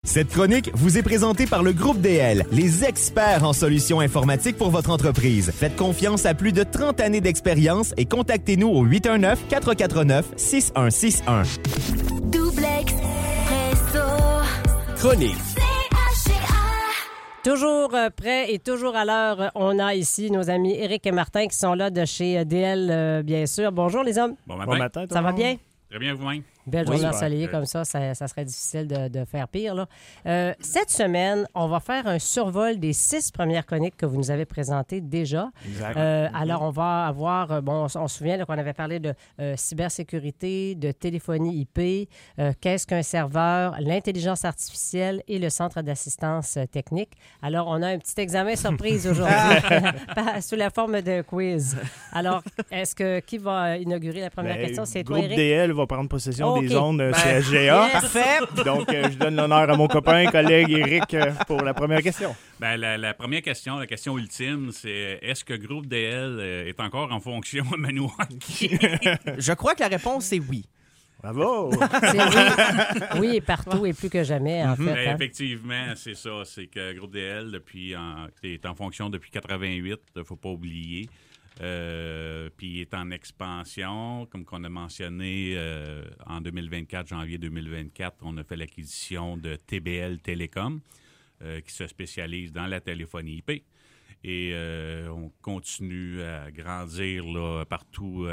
Cette chronique vous est présentée par le Groupe DL, les experts en solutions informatiques pour votre entreprise. Faites confiance à plus de 30 années d'expérience et contactez-nous au 819-449-6161. Doublex Presso. Chronique. Toujours prêt et toujours à l'heure, on a ici nos amis Éric et Martin qui sont là de chez DL, bien sûr. Bonjour les hommes. Bon matin. Bon matin, tout Ça le va monde. bien? Très bien vous-même. Belle Oui, journée super. ensoleillée comme ça serait difficile de faire pire. Là. Cette semaine, on va faire un survol des 6 premières chroniques que vous nous avez présentées déjà. Exact. Alors, on va avoir, on se souvient là, qu'on avait parlé de cybersécurité, de téléphonie IP, qu'est-ce qu'un serveur, l'intelligence artificielle et le centre d'assistance technique. Alors, on a un petit examen surprise aujourd'hui sous la forme de quiz. Alors, qui va inaugurer la première question? C'est toi, Groupe Éric? DL va prendre possession OK. des ondes CSGA. Parfait. Donc, je donne l'honneur à mon copain, collègue Éric pour la première question. Ben, la première question, la question ultime, c'est est-ce que Groupe DL est encore en fonction à Maniwaki? Je crois que la réponse est oui. Bravo! C'est oui, et partout et plus que jamais, en fait. Ben, hein. effectivement, c'est ça. C'est que Groupe DL est en fonction depuis 88, il ne faut pas oublier. Puis il est en expansion, comme qu'on a mentionné en 2024, janvier 2024, on a fait l'acquisition de TBL Télécom, qui se spécialise dans la téléphonie IP. Et on continue à grandir là, partout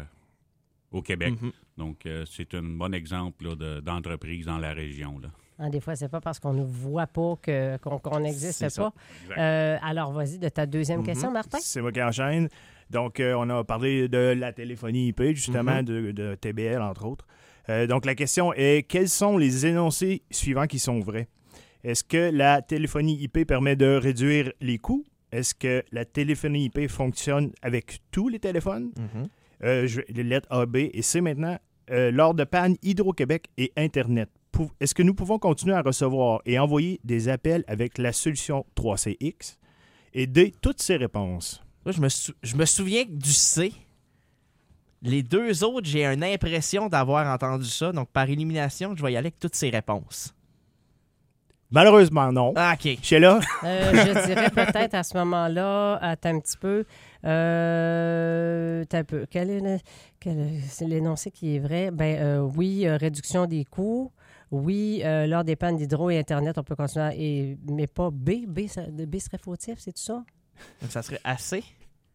au Québec. Donc, c'est un bon exemple là, d'entreprise dans la région. Là. Hein, des fois, c'est pas parce qu'on ne voit pas qu'on n'existe C'est ça. pas. Alors, vas-y, de ta deuxième question, Martin. C'est moi qui enchaîne. Donc, on a parlé de la téléphonie IP, justement, de TBL, entre autres. Donc, la question est, quels sont les énoncés suivants qui sont vrais? Est-ce que la téléphonie IP permet de réduire les coûts? Est-ce que la téléphonie IP fonctionne avec tous les téléphones? Les lettres A, B et C maintenant. Lors de panne Hydro-Québec et Internet, est-ce que nous pouvons continuer à recevoir et envoyer des appels avec la solution 3CX? Et D, toutes ces réponses. Moi, je me souviens du C. Les deux autres, j'ai une impression d'avoir entendu ça. Donc, par élimination, je vais y aller avec toutes ces réponses. Malheureusement, non. Ah, OK. Sheila? Je dirais peut-être à ce moment-là, attends un petit peu. Attends un peu. C'est l'énoncé qui est vrai? Oui, réduction des coûts. Oui, lors des pannes d'hydro et Internet, on peut continuer. Mais pas B. B serait fautif, c'est tout ça? Donc, ça serait assez.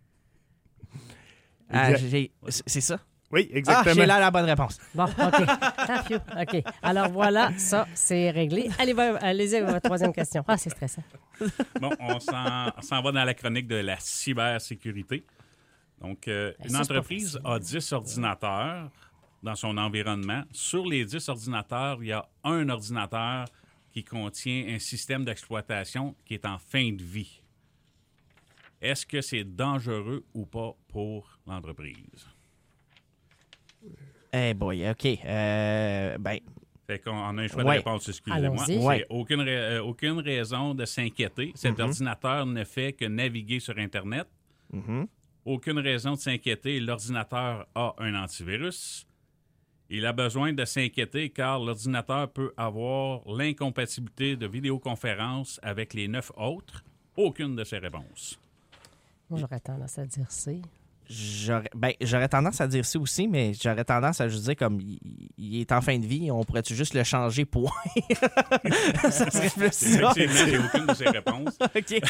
C'est ça? Oui, Ah, exactement. j'ai là la bonne réponse. Bon, OK. Ah, phew. OK. Alors voilà, ça, c'est réglé. Allez-y avec votre troisième question. Ah, c'est stressant. Bon, on s'en va dans la chronique de la cybersécurité. Donc, une ça, c'est entreprise pas a 10 ordinateurs dans son environnement. Sur les 10 ordinateurs, il y a un ordinateur qui contient un système d'exploitation qui est en fin de vie. Est-ce que c'est dangereux ou pas pour l'entreprise? Eh boy, OK. Fait qu'on a un choix de Ouais. réponse, excusez-moi. Allons-y. Ouais. Aucune raison de s'inquiéter. Cet ordinateur ne fait que naviguer sur Internet. Aucune raison de s'inquiéter. L'ordinateur a un antivirus. Il a besoin de s'inquiéter car l'ordinateur peut avoir l'incompatibilité de vidéoconférence avec les 9 autres. Aucune de ces réponses. Moi, j'aurais tendance à dire C. J'aurais tendance à dire ça aussi, mais j'aurais tendance à juste dire comme il est en fin de vie, on pourrait-tu juste le changer, point? Ça serait plus ça. Effectivement, j'ai aucune de ces réponses. OK.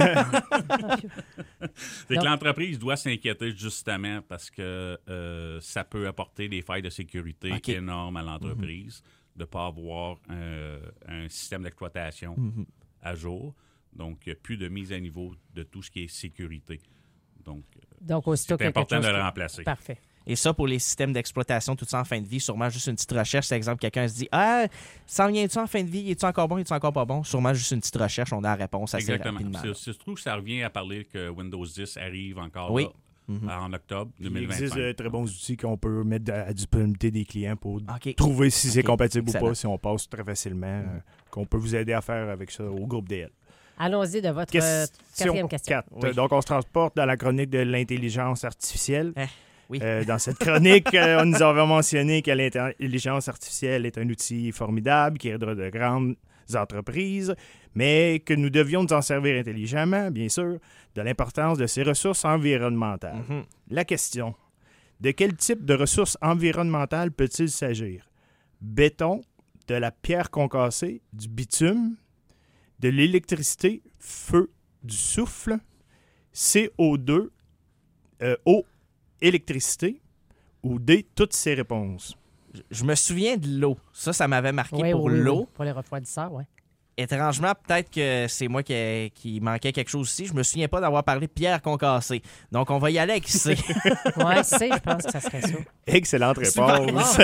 C'est que l'entreprise doit s'inquiéter justement parce que ça peut apporter des failles de sécurité énormes à l'entreprise de ne pas avoir un système d'exploitation à jour. Donc, il n'y a plus de mise à niveau de tout ce qui est sécurité. Donc aussitôt c'est important de le remplacer. Parfait. Et ça, pour les systèmes d'exploitation, tout ça en fin de vie, sûrement juste une petite recherche. C'est exemple, quelqu'un se dit « Ah, ça en vient-tu en fin de vie? Est-tu encore bon? Est-tu encore pas bon? » Sûrement juste une petite recherche, on a la réponse assez Exactement. rapidement. Je trouve que ça revient à parler que Windows 10 arrive encore Oui. là, en octobre Il 2025. existe de très bons outils qu'on peut mettre à disponibilité des clients pour OK. trouver si c'est OK. compatible Excellent. ou pas, si on passe très facilement, qu'on peut vous aider à faire avec ça au groupe DL. Allons-y de votre quatrième question. 4. Oui. Donc, on se transporte dans la chronique de l'intelligence artificielle. Oui. Dans cette chronique, on nous avait mentionné que l'intelligence artificielle est un outil formidable qui aidera de grandes entreprises, mais que nous devions nous en servir intelligemment, bien sûr, de l'importance de ces ressources environnementales. La question, de quel type de ressources environnementales peut-il s'agir? Béton, de la pierre concassée, du bitume, de l'électricité, feu, du souffle, CO2, eau, électricité, ou D, toutes ces réponses. Je me souviens de l'eau. Ça m'avait marqué Oui, pour oui, l'eau. oui, pour les refroidisseurs, oui. Étrangement, peut-être que c'est moi qui manquait quelque chose ici. Je me souviens pas d'avoir parlé de pierre concassée. Donc, on va y aller avec C. Oui, C, je pense que ça serait ça. Excellente réponse.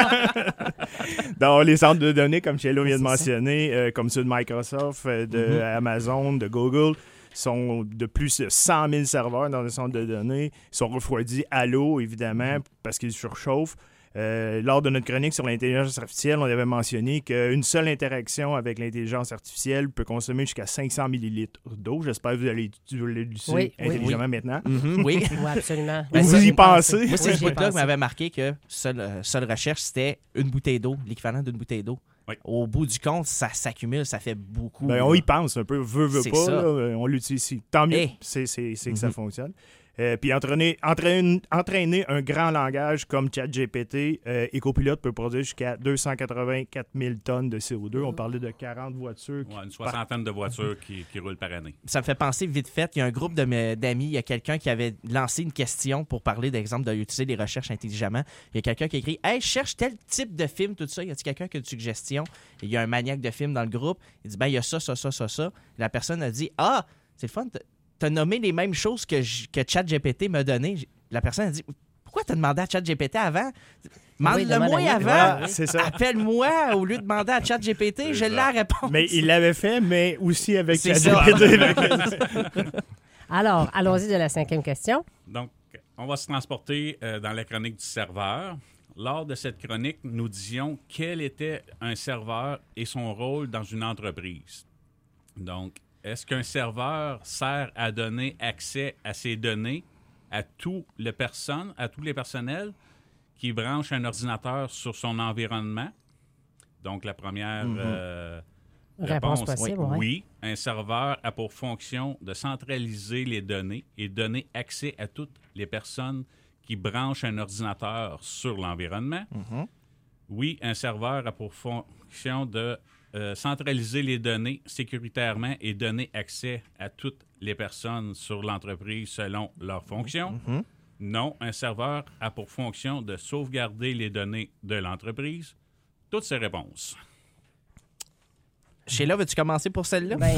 Dans les centres de données, comme Chelo vient de mentionner, comme ceux de Microsoft, de Amazon, de Google, sont de plus de 100 000 serveurs dans les centres de données. Ils sont refroidis à l'eau, évidemment, parce qu'ils surchauffent. Lors de notre chronique sur l'intelligence artificielle, on avait mentionné qu'une seule interaction avec l'intelligence artificielle peut consommer jusqu'à 500 millilitres d'eau. J'espère que vous allez l'utiliser intelligemment maintenant. Oui. Oui, absolument. Ben, Oui, vous j'y y ai pensez? Moi, c'est Oui, ce j'y ai bout-là qui pensé. m'avait marqué que seule recherche, c'était une bouteille d'eau, l'équivalent d'une bouteille d'eau. Oui. Au bout du compte, ça s'accumule, ça fait beaucoup. Ben, on y pense un peu, veut C'est pas, ça. là, on l'utilise ici. Tant mieux, Hey. c'est que ça fonctionne. Puis entraîner un grand langage comme ChatGPT, EcoPilot peut produire jusqu'à 284 000 tonnes de CO2. On parlait de 40 voitures. Ouais, une soixantaine de voitures qui roulent par année. Ça me fait penser vite fait, il y a un groupe d'amis, il y a quelqu'un qui avait lancé une question pour parler, d'exemple, d'utiliser les recherches intelligemment. Il y a quelqu'un qui a écrit « Hey, je cherche tel type de film, tout ça. Y a-t-il quelqu'un qui a une suggestion? » Il y a un maniaque de film dans le groupe. Il dit « Ben, il y a ça. » La personne a dit « Ah, c'est le fun, t'as nommé les mêmes choses que ChatGPT m'a donné. » La personne a dit « Pourquoi t'as demandé à ChatGPT avant? Demande-le-moi demande-le-moi. avant. Voilà, c'est ça. Appelle-moi au lieu de demander à ChatGPT. J'ai la réponse. » Mais il l'avait fait, mais aussi avec C'est ChatGPT. Alors, allons-y de la 5e question. Donc, on va se transporter dans la chronique du serveur. Lors de cette chronique, nous disions quel était un serveur et son rôle dans une entreprise. Donc, est-ce qu'un serveur sert à donner accès à ces données à tous les personnels qui branchent un ordinateur sur son environnement? Donc, la première Réponse possible, oui. ouais. Oui, un serveur a pour fonction de centraliser les données et donner accès à toutes les personnes qui branchent un ordinateur sur l'environnement. Oui, un serveur a pour fonction de centraliser les données sécuritairement et donner accès à toutes les personnes sur l'entreprise selon leur fonction. Non, un serveur a pour fonction de sauvegarder les données de l'entreprise. Toutes ces réponses. Sheila, veux-tu commencer pour celle-là? Ben,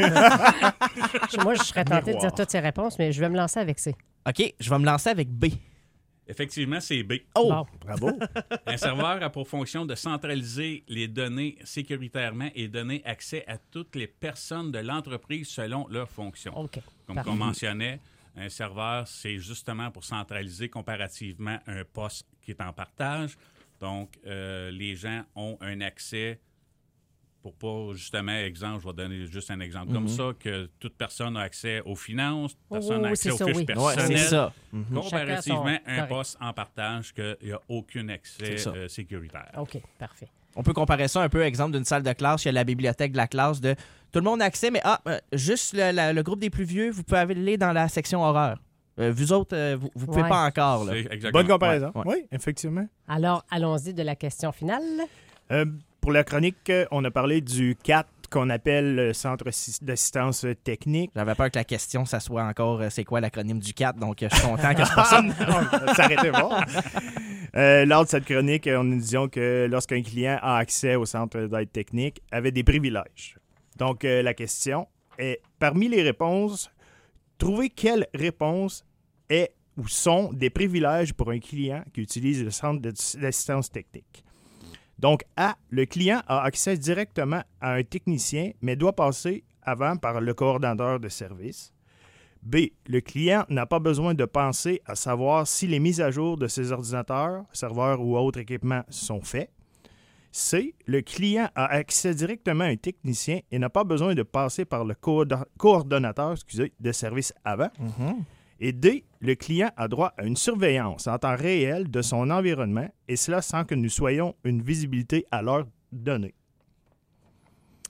moi, je serais tenté de dire toutes ces réponses, mais je vais me lancer avec C. OK, je vais me lancer avec B. Effectivement, c'est B. Oh! Bon. Bravo. Un serveur a pour fonction de centraliser les données sécuritairement et donner accès à toutes les personnes de l'entreprise selon leur fonction. OK. Comme Parfait. on mentionnait, un serveur, c'est justement pour centraliser comparativement un poste qui est en partage. Donc, les gens ont un accès pour pas, justement, exemple, je vais donner juste un exemple comme ça, que toute personne a accès aux finances, toute personne a oui, accès c'est aux ça, fiches oui. Ouais, personnelles. c'est ça. Comparativement, Chacun son- un poste en partage qu'il n'y a aucun accès C'est ça. sécuritaire. OK, parfait. On peut comparer ça un peu, exemple, d'une salle de classe. Il y a la bibliothèque de la classe de tout le monde a accès, mais juste le groupe des plus vieux, vous pouvez aller dans la section horreur. Vous autres, vous ne pouvez Ouais. pas encore. Là. C'est exactement. Bonne comparaison. Ouais. Oui, effectivement. Alors, allons-y de la question finale. Pour la chronique, on a parlé du CAT qu'on appelle le Centre d'assistance technique. J'avais peur que la question, ça soit encore c'est quoi l'acronyme du 4, donc je suis content que c'est pas ça. S'arrêtez voir. Lors de cette chronique, nous disions que lorsqu'un client a accès au centre d'aide technique, avait des privilèges. Donc, la question est, parmi les réponses, trouvez quelle réponse est ou sont des privilèges pour un client qui utilise le centre d'assistance technique. Donc, A, le client a accès directement à un technicien, mais doit passer avant par le coordonnateur de service. B, le client n'a pas besoin de penser à savoir si les mises à jour de ses ordinateurs, serveurs ou autres équipements sont faits. C, le client a accès directement à un technicien et n'a pas besoin de passer par le coordonnateur de service avant. Et D, le client a droit à une surveillance en temps réel de son environnement, et cela sans que nous soyons une visibilité à leurs données.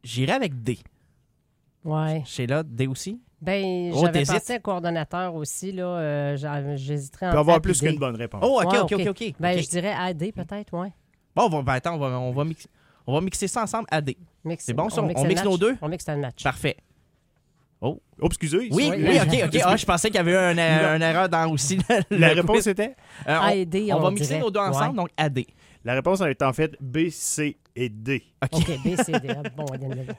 J'irais avec D. Ouais. Sheila, D aussi? Ben, Oh, j'avais t'hésites? pensé à coordonnateur aussi, là. J'hésiterais Il peut y entre avoir A plus et D. qu'une bonne réponse. Oh, Ouais, OK. Ben, OK. je dirais AD peut-être, ouais. Bon, attends, on va mixer ça ensemble à D. C'est bon, ça? On le mixe nos match. deux? On mixe le match. Parfait. Oh, excusez. Oui, Oui. OK. Ah, je pensais qu'il y avait eu une erreur dans aussi La réponse était? A et D, on va on mixer dirait. nos deux ensemble, Ouais. donc AD. La réponse est en fait B, C et D. OK, B, C, D. Ah, bon,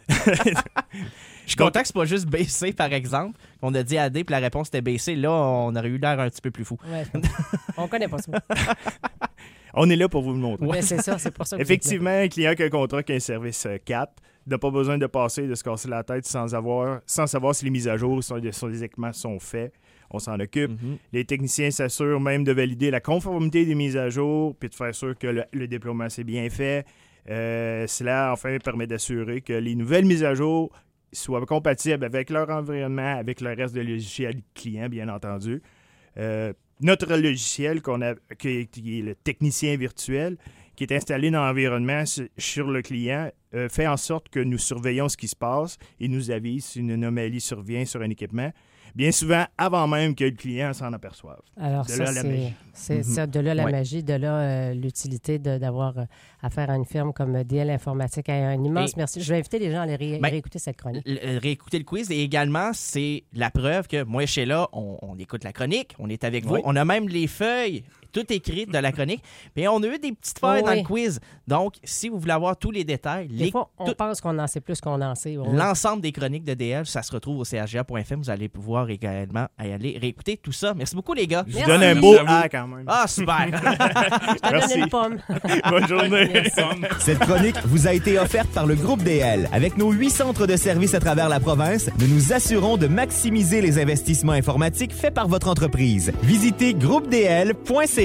Je suis content que c'est pas juste BC, par exemple. On a dit AD, puis la réponse était BC. Là, on aurait eu l'air un petit peu plus fou. Ouais, on connaît pas ça. On est là pour vous le montrer. Ouais, c'est ça, c'est pour ça que Effectivement, un client qui a un contrat qui a un service 4 n'a pas besoin de passer, de se casser la tête sans savoir si les mises à jour sur les équipements sont faits. On s'en occupe. Mhm. Les techniciens s'assurent même de valider la conformité des mises à jour puis de faire sûr que le déploiement s'est bien fait. Cela, enfin, permet d'assurer que les nouvelles mises à jour soient compatibles avec leur environnement, avec le reste de logiciel client, bien entendu. Notre logiciel, qui est le technicien virtuel, qui est installé dans l'environnement sur le client, fait en sorte que nous surveillons ce qui se passe et nous avise si une anomalie survient sur un équipement, bien souvent avant même que le client s'en aperçoive. Alors, De ça, là, la magie. c'est ça, de là la Ouais. magie, de là l'utilité d'avoir affaire à une firme comme DL Informatique. Un immense Et- merci. Je vais inviter les gens à aller Ben, réécouter cette chronique. Réécouter le quiz. Et également, c'est la preuve que moi et Sheila, on écoute la chronique, on est avec vous. Oui. On a même les feuilles, tout écrites de la chronique. Puis on a eu des petites feuilles Oh, dans oui. le quiz. Donc, si vous voulez avoir tous les détails, Des fois, on pense qu'on en sait plus qu'on en sait. Ouais. l'ensemble des chroniques de DL, ça se retrouve au CHGA.fm. Vous allez pouvoir également aller réécouter tout ça. Merci beaucoup, les gars. Je vous Merci. donne un Merci beau à vous. A quand même. Ah, super! Je t'en Merci. donne une pomme. Bonne journée. Cette chronique vous a été offerte par le groupe DL. Avec nos 8 centres de services à travers la province, nous nous assurons de maximiser les investissements informatiques faits par votre entreprise. Visitez groupedl.ca.